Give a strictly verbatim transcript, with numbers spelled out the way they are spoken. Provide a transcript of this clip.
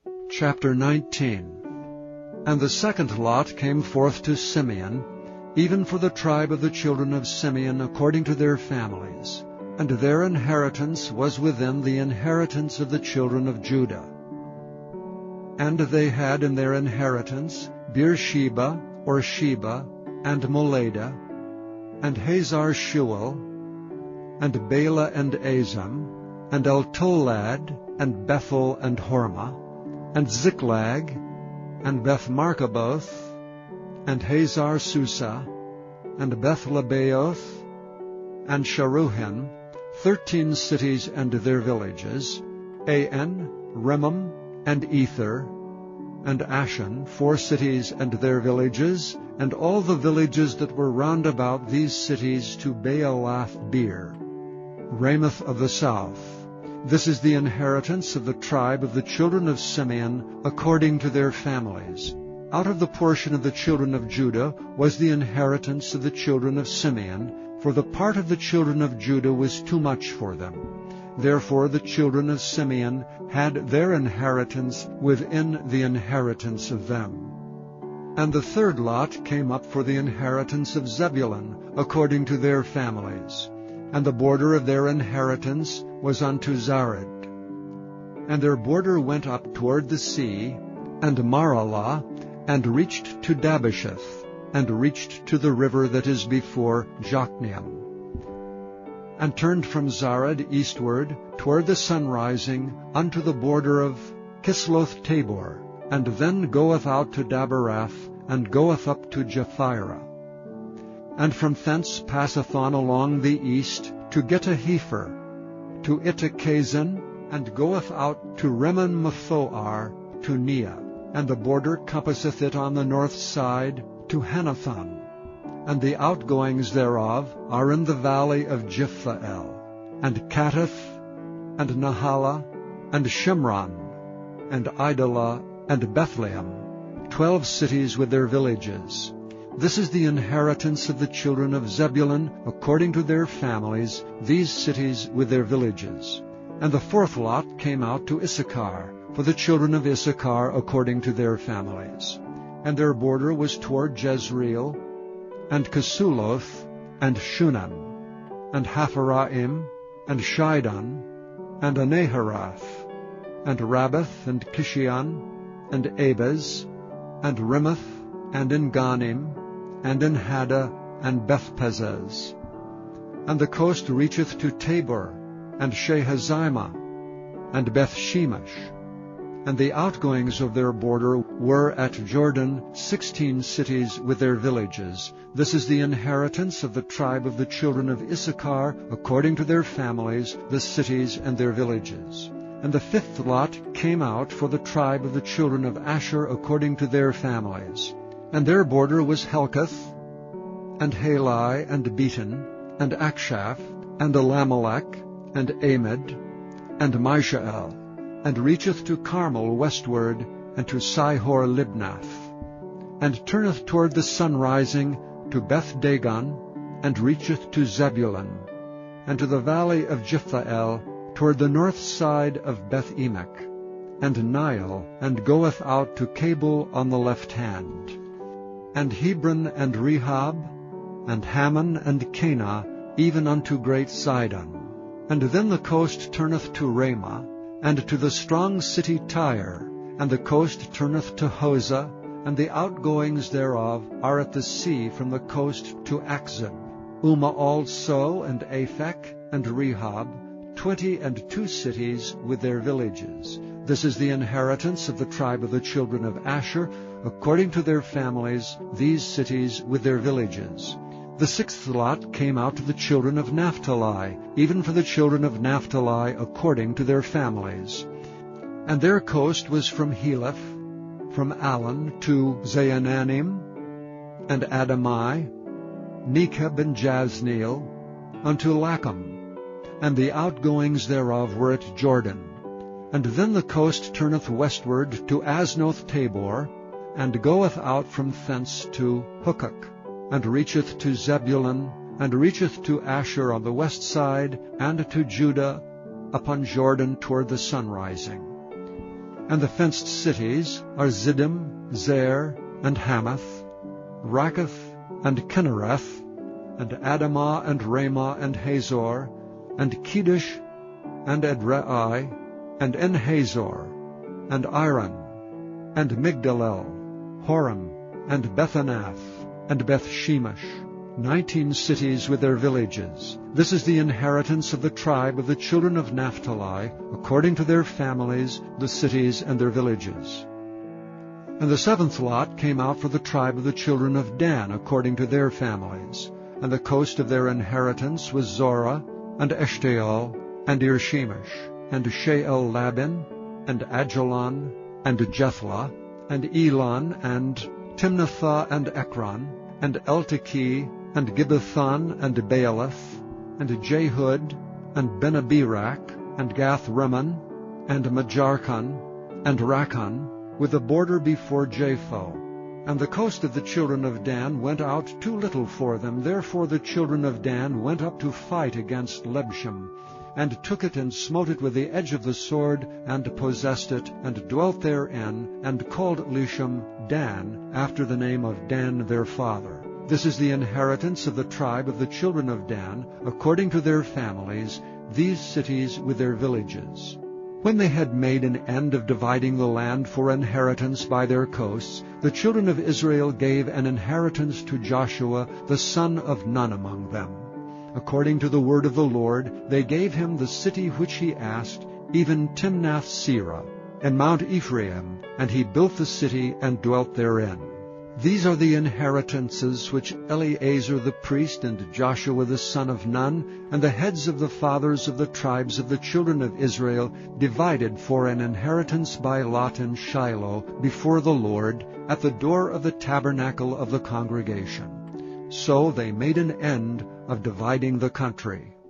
Chapter nineteen. And the second lot came forth to Simeon, even for the tribe of the children of Simeon according to their families, and their inheritance was within the inheritance of the children of Judah. And they had in their inheritance Beersheba, or Sheba, and Moladah, and Hazar Shual, and Bela and Azam, and Eltolad, and Bethel and Hormah, and Ziklag, and Beth Markaboth, and Hazar Susa, and Beth Lebaoth, and Sharuhen, thirteen cities and their villages, An, Rimmon, and Ether, and Ashan, four cities and their villages, and all the villages that were round about these cities to Baalath-beer, Ramoth of the south. This is the inheritance of the tribe of the children of Simeon according to their families. Out of the portion of the children of Judah was the inheritance of the children of Simeon, for the part of the children of Judah was too much for them. Therefore the children of Simeon had their inheritance within the inheritance of them. And the third lot came up for the inheritance of Zebulun according to their families. And the border of their inheritance was unto Zared. And their border went up toward the sea, and Maralah, and reached to Dabasheth, and reached to the river that is before Jokneam, and turned from Zared eastward toward the sunrising unto the border of Kisloth-Tabor, and then goeth out to Daberath, and goeth up to Japhira, and from thence passeth on along the east to Gittahepher, to Ittachazin, and goeth out to Rimmon-Mephoar, to Nea, and the border compasseth it on the north side to Hanathon, and the outgoings thereof are in the valley of Jiphthael, and Kattith, and Nahala, and Shimron, and Idalah, and Bethlehem, twelve cities with their villages. This is the inheritance of the children of Zebulun according to their families, these cities with their villages. And the fourth lot came out to Issachar, for the children of Issachar according to their families. And their border was toward Jezreel, and Kesuloth, and Shunem, and Hapharaim, and Shidon, and Anaharath, and Rabbath, and Kishion, and Abez, and Rimoth, and Enganim, and Enhada, and Bethpazez. And the coast reacheth to Tabor, and Shehazimah, and Bethshemesh. And the outgoings of their border were at Jordan sixteen cities with their villages. This is the inheritance of the tribe of the children of Issachar according to their families, the cities and their villages. And the fifth lot came out for the tribe of the children of Asher according to their families. And their border was Helkath, and Halai, and Beaton, and Akshaph, and Elamelech, and Amid, and Mishael, and reacheth to Carmel westward, and to Sihor-Libnath, and turneth toward the sunrising to Beth-Dagon, and reacheth to Zebulun, and to the valley of Jiphthael, toward the north side of Beth-Emek, and Nile, and goeth out to Cabul on the left hand, and Hebron, and Rehob, and Hammon, and Cana, even unto great Sidon. And then the coast turneth to Ramah, and to the strong city Tyre, and the coast turneth to Hosah, and the outgoings thereof are at the sea from the coast to Akzib. Umah also, and Aphek, and Rehob, twenty and two cities with their villages. This is the inheritance of the tribe of the children of Asher, according to their families, these cities with their villages. The sixth lot came out to the children of Naphtali, even for the children of Naphtali according to their families. And their coast was from Heleph, from Allen to Zaananim, and Adamai, Nekeb and Jazneel, unto Lacham, and the outgoings thereof were at Jordan. And then the coast turneth westward to Aznoth Tabor, and goeth out from thence to Hukok, and reacheth to Zebulun, and reacheth to Asher on the west side, and to Judah upon Jordan toward the sunrising. And the fenced cities are Ziddim, Zer, and Hamath, Rakkath, and Kinnereth, and Adamah, and Ramah, and Hazor, and Kedesh, and Edrei, and En-Hazor, and Iron, and Migdalel, Horem, and Bethanath, and Beth-Shemesh, nineteen cities with their villages. This is the inheritance of the tribe of the children of Naphtali, according to their families, the cities and their villages. And the seventh lot came out for the tribe of the children of Dan, according to their families. And the coast of their inheritance was Zorah, and Eshtaol, and Irshemesh, and She'el-Labin, and Ajalon, and Jethlah, and Elon, and Timnathah, and Ekron, and Eltekeh, and Gibbethon, and Baalath, and Jehud, and Benabirak, and Gath-Rimmon, and Majarkon, and Rakkon, with a border before Japho. And the coast of the children of Dan went out too little for them. Therefore the children of Dan went up to fight against Lebshem, and took it and smote it with the edge of the sword, and possessed it, and dwelt therein, and called Leshem Dan, after the name of Dan their father. This is the inheritance of the tribe of the children of Dan, according to their families, these cities with their villages. When they had made an end of dividing the land for inheritance by their coasts, the children of Israel gave an inheritance to Joshua the son of Nun among them. According to the word of the Lord, they gave him the city which he asked, even Timnath-Serah, and Mount Ephraim, and he built the city and dwelt therein. These are the inheritances which Eleazar the priest and Joshua the son of Nun, and the heads of the fathers of the tribes of the children of Israel, divided for an inheritance by lot in Shiloh before the Lord, at the door of the tabernacle of the congregation. So they made an end of dividing the country.